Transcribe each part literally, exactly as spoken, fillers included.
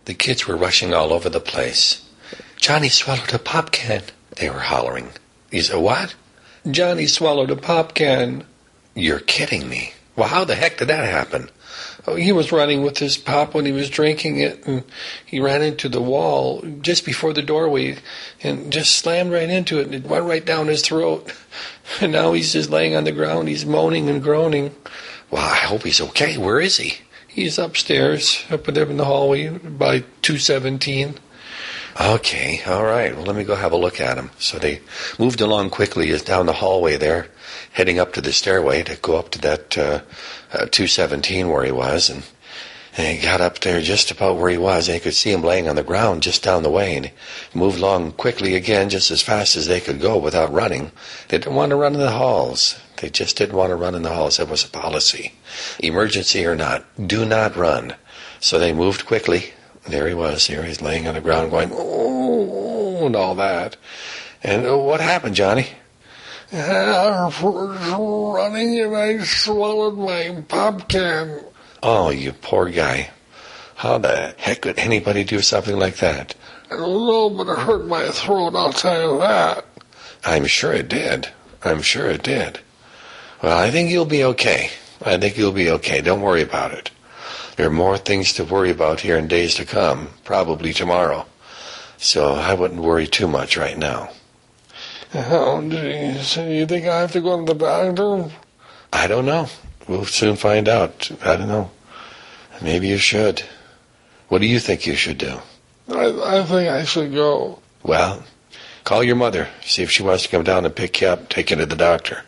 The kids were rushing all over the place. "Johnny swallowed a pop can," they were hollering. He said, "What?" "Johnny swallowed a pop can." "You're kidding me. Well, how the heck did that happen?" "Oh, he was running with his pop when he was drinking it, and he ran into the wall just before the doorway and just slammed right into it, and it went right down his throat. And now he's just laying on the ground. He's moaning and groaning." "Well, I hope he's okay. Where is he?" "He's upstairs, up there in the hallway by two seventeen. "Okay, all right. Well, let me go have a look at him." So they moved along quickly down the hallway there, heading up to the stairway to go up to that uh, uh, two seventeen where he was. And, and he got up there just about where he was, and they could see him laying on the ground just down the way. And he moved along quickly again, just as fast as they could go without running. They didn't want to run in the halls. They just didn't want to run in the halls. That was a policy. Emergency or not, do not run. So they moved quickly. There he was. There he's laying on the ground going, "Oh," and all that. And uh, what happened, Johnny? "I was running and I swallowed my pop can." "Oh, you poor guy. How the heck could anybody do something like that?" "I don't know, but it hurt my throat, I'll tell you that." "I'm sure it did. I'm sure it did. Well, I think you'll be okay. I think you'll be okay. Don't worry about it. There are more things to worry about here in days to come, probably tomorrow. So I wouldn't worry too much right now." "Oh, geez. So you think I have to go to the doctor?" "I don't know. We'll soon find out. I don't know. Maybe you should. What do you think you should do?" I, I think I should go." "Well, call your mother. See if she wants to come down and pick you up, take you to the doctor."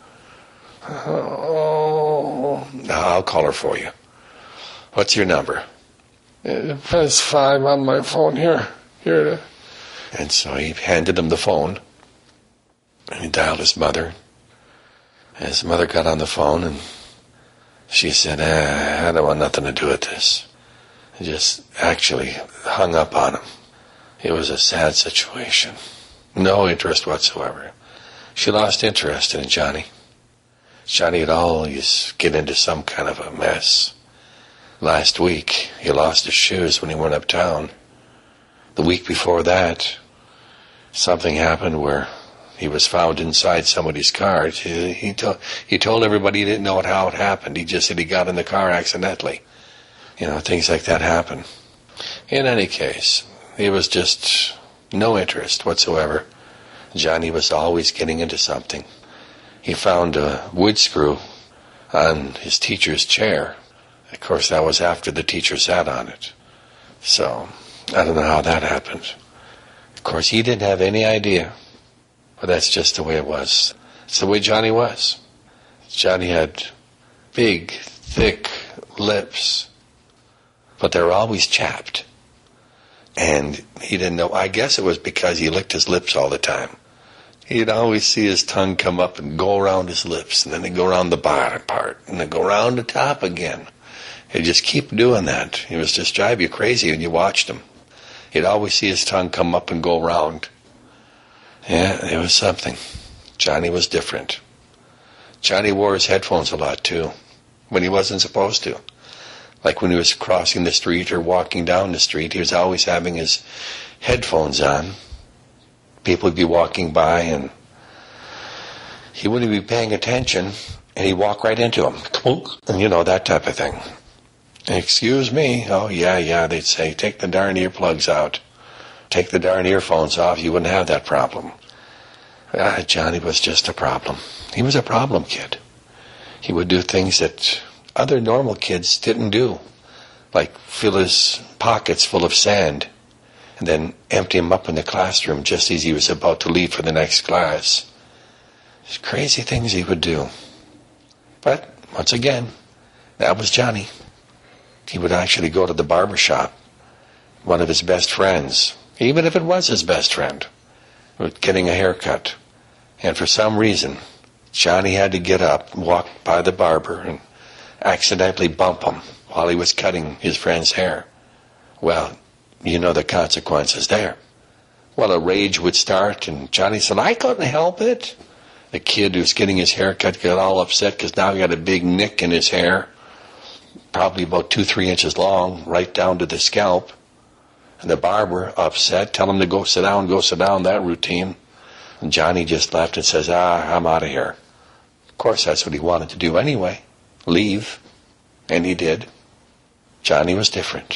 "Oh." "I'll call her for you. What's your number?" "It press five on my phone. Here. Here. And so he handed him the phone. And he dialed his mother. And his mother got on the phone, and she said, eh, "I don't want nothing to do with this." And just actually hung up on him. It was a sad situation. No interest whatsoever. She lost interest in Johnny. Johnny would always get into some kind of a mess. Last week, he lost his shoes when he went uptown. The week before that, something happened where he was found inside somebody's car. He, he, told, he told everybody he didn't know how it happened. He just said he got in the car accidentally. You know, things like that happen. In any case, it was just no interest whatsoever. Johnny was always getting into something. He found a wood screw on his teacher's chair. Of course, that was after the teacher sat on it. So, I don't know how that happened. Of course, he didn't have any idea. But that's just the way it was. It's the way Johnny was. Johnny had big, thick lips. But they were always chapped. And he didn't know. I guess it was because he licked his lips all the time. He'd always see his tongue come up and go around his lips. And then he'd go around the bottom part. And then go around the top again. He'd just keep doing that. He was just drive you crazy when you watched him. He'd always see his tongue come up and go around. Yeah, it was something. Johnny was different. Johnny wore his headphones a lot, too, when he wasn't supposed to. Like when he was crossing the street or walking down the street, he was always having his headphones on. People would be walking by, and he wouldn't be paying attention, and he'd walk right into them. And, you know, that type of thing. Excuse me. Oh, yeah, yeah, they'd say, take the darn earplugs out. Take the darn earphones off. You wouldn't have that problem. Ah, Johnny was just a problem. He was a problem kid. He would do things that other normal kids didn't do, like fill his pockets full of sand and then empty them up in the classroom just as he was about to leave for the next class. There's crazy things he would do. But, once again, that was Johnny. He would actually go to the barber shop. One of his best friends, even if it was his best friend, was getting a haircut. And for some reason, Johnny had to get up, walk by the barber, and accidentally bump him while he was cutting his friend's hair. Well, you know the consequences there. Well, a rage would start, and Johnny said, I couldn't help it. The kid who was getting his hair cut got all upset because now he got a big nick in his hair, probably about two, three inches long, right down to the scalp. And the barber, upset, tell him to go sit down, go sit down, that routine. And Johnny just left and says, ah, I'm out of here. Of course, that's what he wanted to do anyway. Leave. And he did. Johnny was different.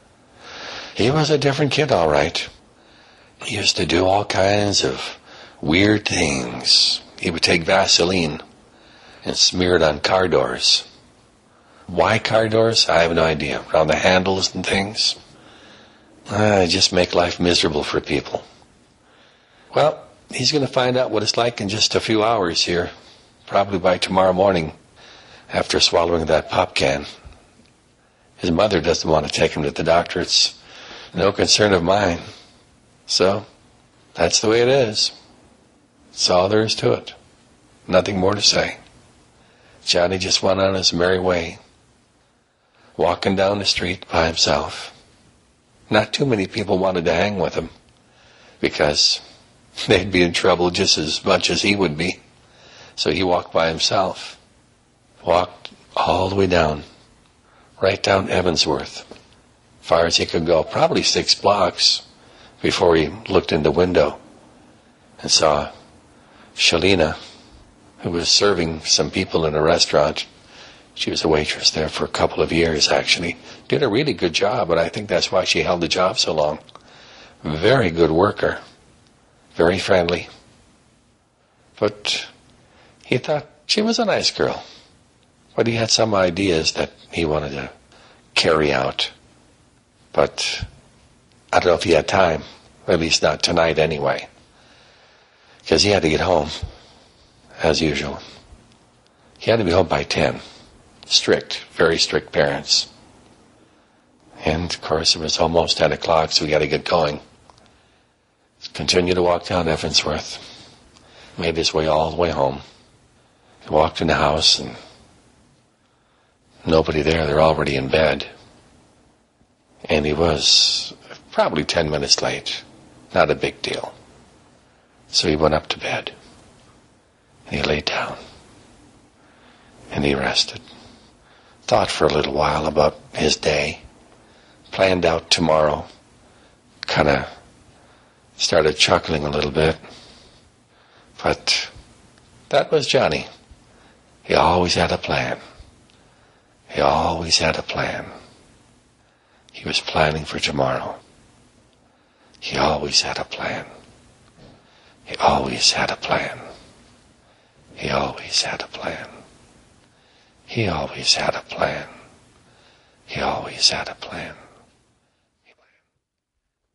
He was a different kid, all right. He used to do all kinds of weird things. He would take Vaseline and smear it on car doors. Why car doors? I have no idea. Around the handles and things. Ah, just make life miserable for people. Well, he's going to find out what it's like in just a few hours here. Probably by tomorrow morning, after swallowing that pop can. His mother doesn't want to take him to the doctor. It's no concern of mine. So, that's the way it is. That's all there is to it. Nothing more to say. Johnny just went on his merry way, walking down the street by himself. Not too many people wanted to hang with him, because they'd be in trouble just as much as he would be. So he walked by himself. Walked all the way down. Right down Evansworth. Far as he could go. Probably six blocks before he looked in the window and saw Shalina, who was serving some people in a restaurant. She was a waitress there for a couple of years, actually. Did a really good job, and I think that's why she held the job so long. Very good worker. Very friendly. But he thought she was a nice girl. But he had some ideas that he wanted to carry out. But I don't know if he had time. At least not tonight anyway. Because he had to get home, as usual. He had to be home by ten. Strict, very strict parents. And, of course, it was almost ten o'clock, so we got to get going. Continued to walk down Evansworth. Made his way all the way home. He walked in the house, and nobody there. They're already in bed. And he was probably ten minutes late. Not a big deal. So he went up to bed. And he lay down. And he rested. Thought for a little while about his day. Planned out tomorrow. Kind of started chuckling a little bit. But that was Johnny. He always had a plan. He always had a plan. He was planning for tomorrow. He always had a plan. He always had a plan. He always had a plan. He always had a plan. He always had a plan.